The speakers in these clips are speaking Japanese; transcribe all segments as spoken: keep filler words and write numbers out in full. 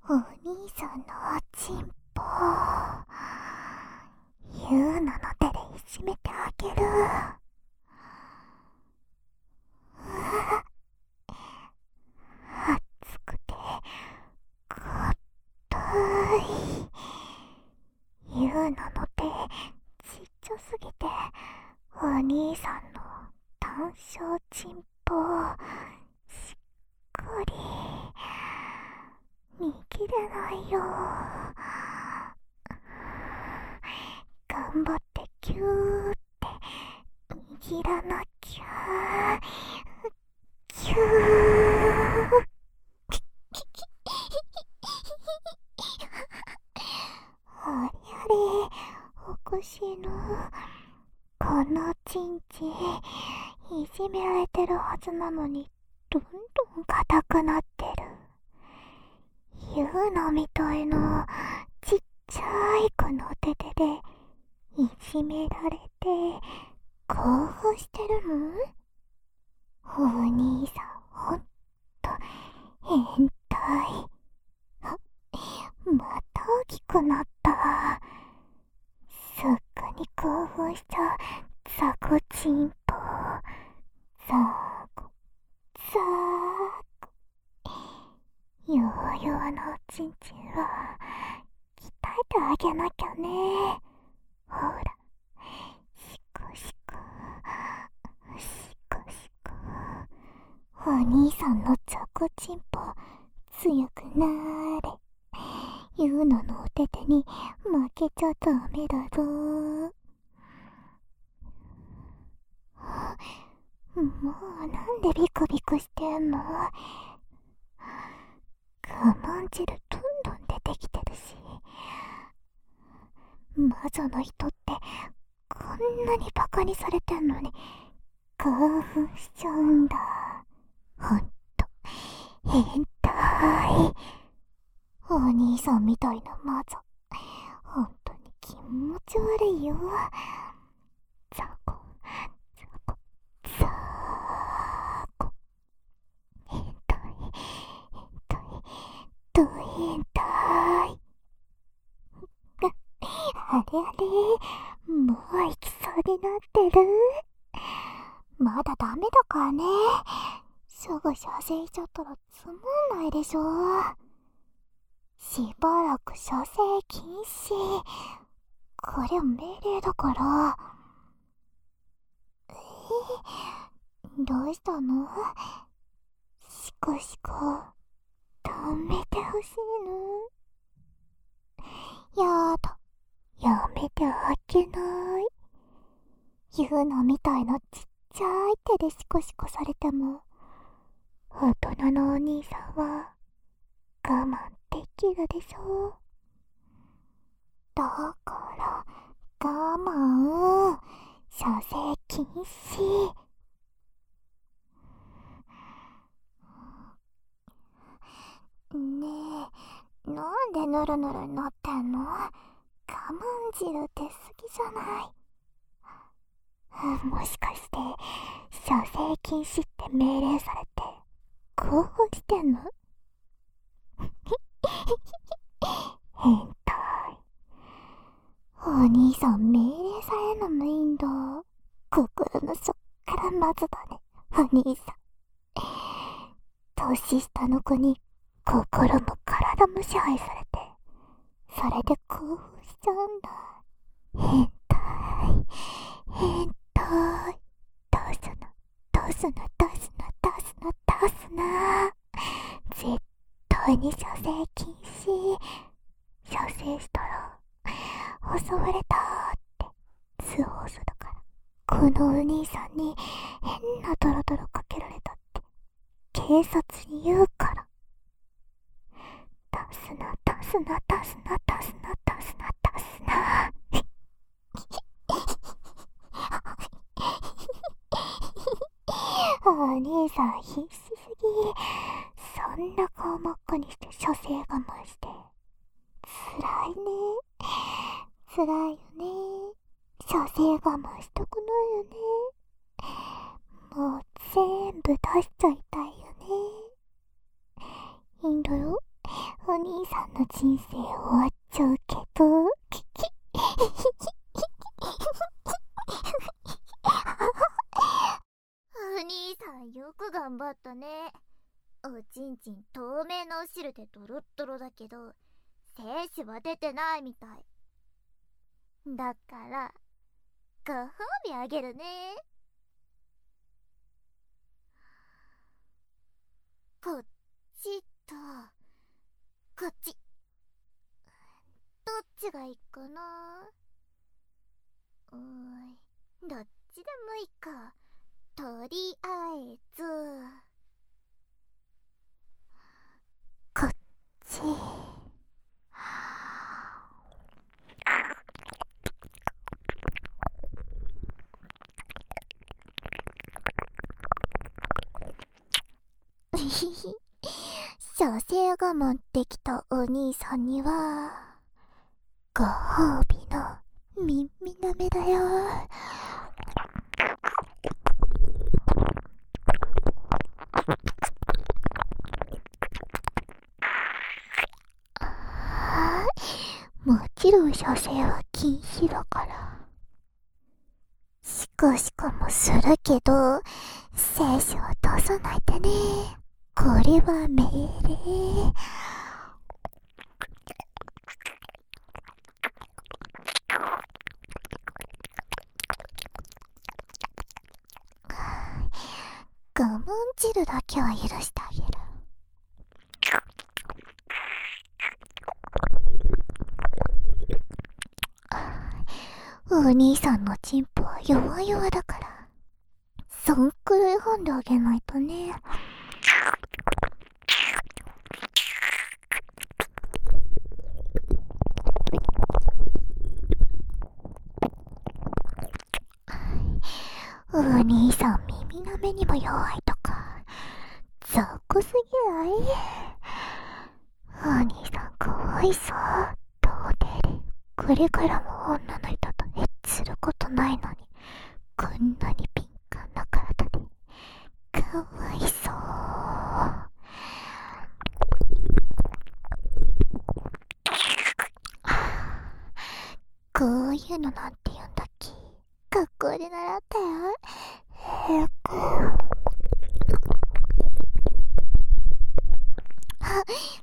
お兄さんのおちんぽユーナの手でいじめてあげる。熱くてかたいユーナの手ちっちゃすぎてお兄さんの短小ちんぽしっかり握れないよ。頑張ってキューって握らなきゃ。キューあれあれ、おかしいの。このちんちんいじめられてるはずなのにどんどん硬くなってる。ユーナみたいなちっちゃい子の手手でいじめられて興奮してるの？お兄さんほんと変態。また大きくなった。すっぐに興奮しちゃうザコチンポ。ザコザコよわよわのおちんちんは鍛えてあげなきゃね。ほら、シコシコシコシコ。お兄さんのザコチンポ強くなーれ。ユーナのお手手に負けちゃダメだぞ。もうなんでビクビクしてんの？我慢汁どんどん出てきてるし、魔女の人ってこんなにバカにされてんのに興奮しちゃうんだ。ほんと変態。お兄さんみたいな魔女ほんとに気持ち悪いよ。ザコザコザコ。変態変態ド変態。あれあれ、もう行きそうになってる。まだダメだからね。すぐ射精しちゃったらつまんないでしょ。しばらく射精禁止。これ命令だから。えー、どうしたの？シコシコ止めてほしいの？やだ、やめてあげない。ユーナみたいなちっちゃい手でシコシコされても大人のお兄さんは我慢できるでしょ。だから我慢、射精禁止。ねえ、なんでヌルヌルになってんの？我慢汁出すぎじゃない？もしかして射精禁止って命令されて興奮してんの？変態。お兄さん命令されるのもいいんだ。心の底からまずだね、お兄さん。年下の子に心も体も支配されて、それで興奮しちゃうんだ。変態変態。どうすなどうすなどうすなどうすなどうすな。絶対に射精禁止。射精したら襲われたって通報するから。このお兄さんに変なドロドロかけられたって警察に言うから。出すな出すな出すな出すな出すな出すな。お兄さん必死すぎ。そんな顔真っ赤にして射精我慢してつらいね。つらいよね。射精我慢したくないよね。もう全部出しちゃいたいよね。いいんだよ、おお兄さんの人生終わっちゃうけど、キキお兄さんよく頑張ったね。おちんちん透明なお汁でドロッドロだけど精子は出てないみたいだからご褒美あげるね。こっちとこっちどっちがいいかな。うーいどっちでもいいか。とりあえずこっち。射精我慢できたお兄さんにはご褒美の耳なめだよ。もちろん射精は禁止だから。シコシコもするけど精子を出さないでね。これは命令。我慢汁だけは許してあげる。お兄さんのチンポは弱々だからそんくらい噛んであげないとね。お兄さん耳なめにも弱いとか雑魚すぎない？お兄さんかわいそう。童貞でこれからも女の人とエッチすることないのにこんなに敏感な体でかわいそう。こういうのなんて言うんだっけ。学校で習ったよ。へこあ、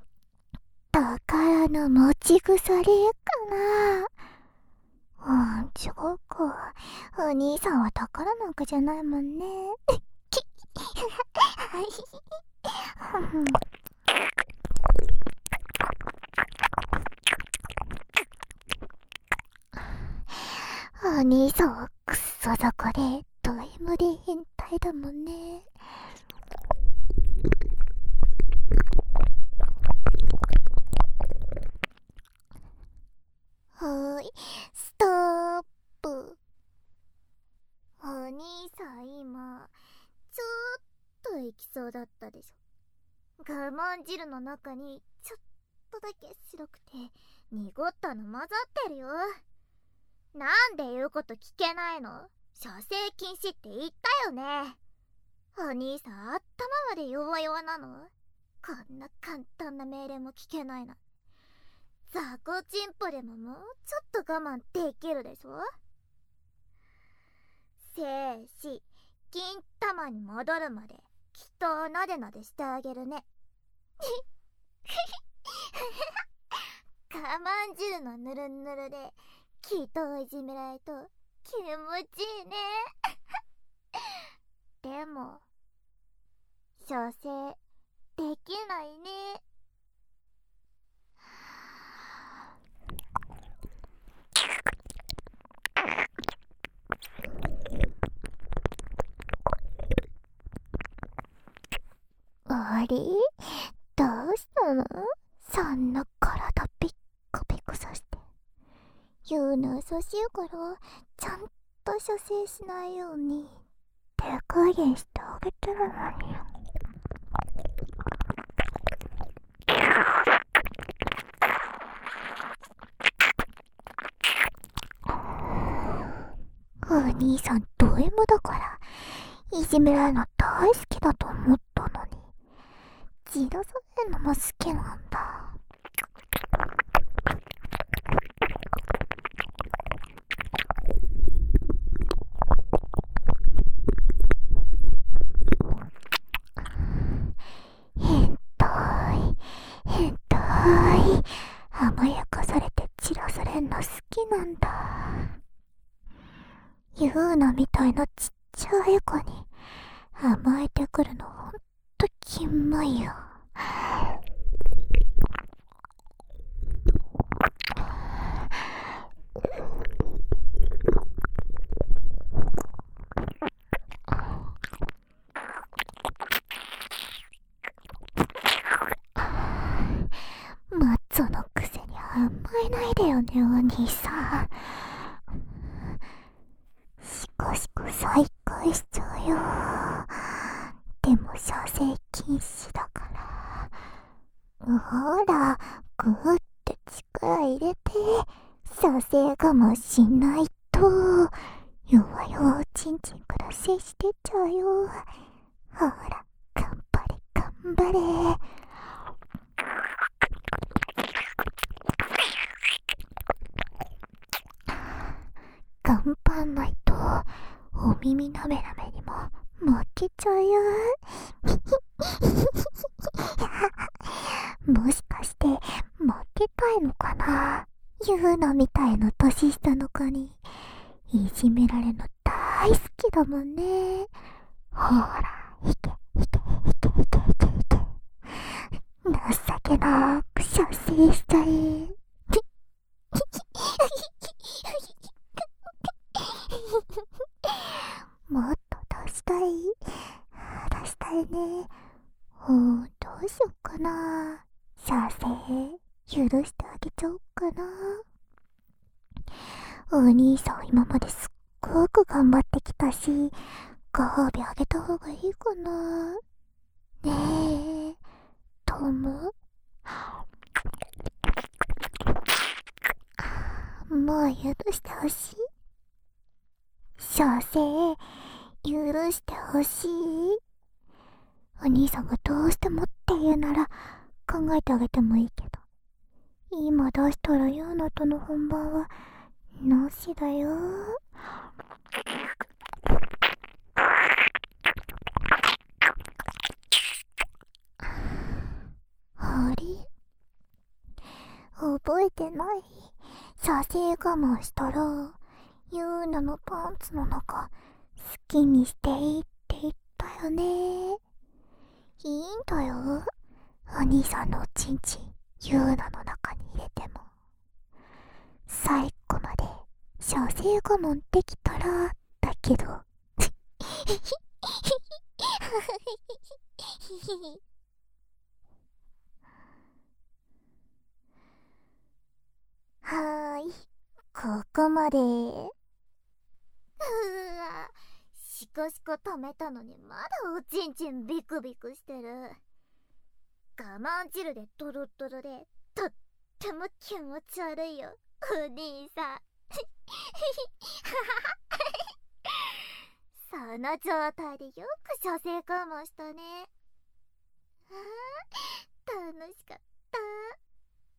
宝の持ち腐れかな。うん、違うか。お兄さんは宝なんかじゃないもんね。お兄さんはクソ雑魚でド M で変態だもんね。はーい、ストップ。お兄さん今ちょっといきそうだったでしょ。我慢汁の中にちょっとだけ白くて濁ったの混ざってるよ。なんで言うこと聞けないの？射精禁止って言ったよね。お兄さん頭まで弱々なの？こんな簡単な命令も聞けないな。雑魚チンポでももうちょっと我慢できるでしょ。精子金玉に戻るまできっとなでなでしてあげるね。我慢汁のぬるぬるできっといじめられと気持ちいいね。でも射精できないね。あれ？どうしたの？そんな体ピッカピカさして。言うの優しいからちゃんと射精しないように手加減してあげてるのに。お兄さんド M だからいじめられるの大好きだと思ったのに、じらされるのも好きなんだ。 ユーナみたいなちっちゃい子に甘えてくるのほんとキモいよ。マッツォのくせに甘えないでよね、お兄さん。シコシコ再開しちゃうよ。でも射精禁止だから。ほら、グーって力入れて射精我慢しないと弱々おちんちんから精子出ちゃうよ。ほら、頑張れ頑張れ。頑張んないとお耳なめなめにも負けちゃうよ。もしかして負けたいのかな。ユーナみたいな年下の子にいじめられるの大好きだもんね。ほら、いけいけいけいけいけいけ。情けなく射精しちゃえ。もっと出したい出したいね。うん、どうしよっかな。射精許してあげちゃおっかな。お兄さん今まですっごく頑張ってきたし、ご褒美あげた方がいいかな。ねえトム、もう許してほしい。射精許してほしい。お兄さんがどうしてもって言うなら考えてあげてもいいけど、今出したらユーナとの本番はなしだよ。あれ、覚えてない？射精我慢したらユーナのパンツの中好きにしていいって言ったよね。いいんだよ、お兄さんのおちんちんユーナの中に入れても。最後まで射精我慢できたらだけど。はーい、ここまで。うーわ、シコシコ溜めたのにまだおちんちんビクビクしてる。我慢汁でドロドロでとっても気持ち悪いよ、お兄さん。その状態でよく射精我慢したね。あー、楽しかった。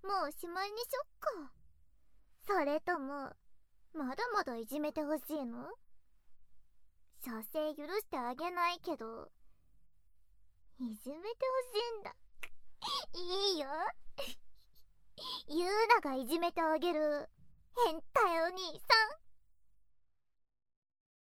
もうおしまいにしよっか。それともまだまだいじめてほしいの？射精許してあげないけどいじめてほしいんだ。いいよ。ユーナがいじめてあげる。変態鬼。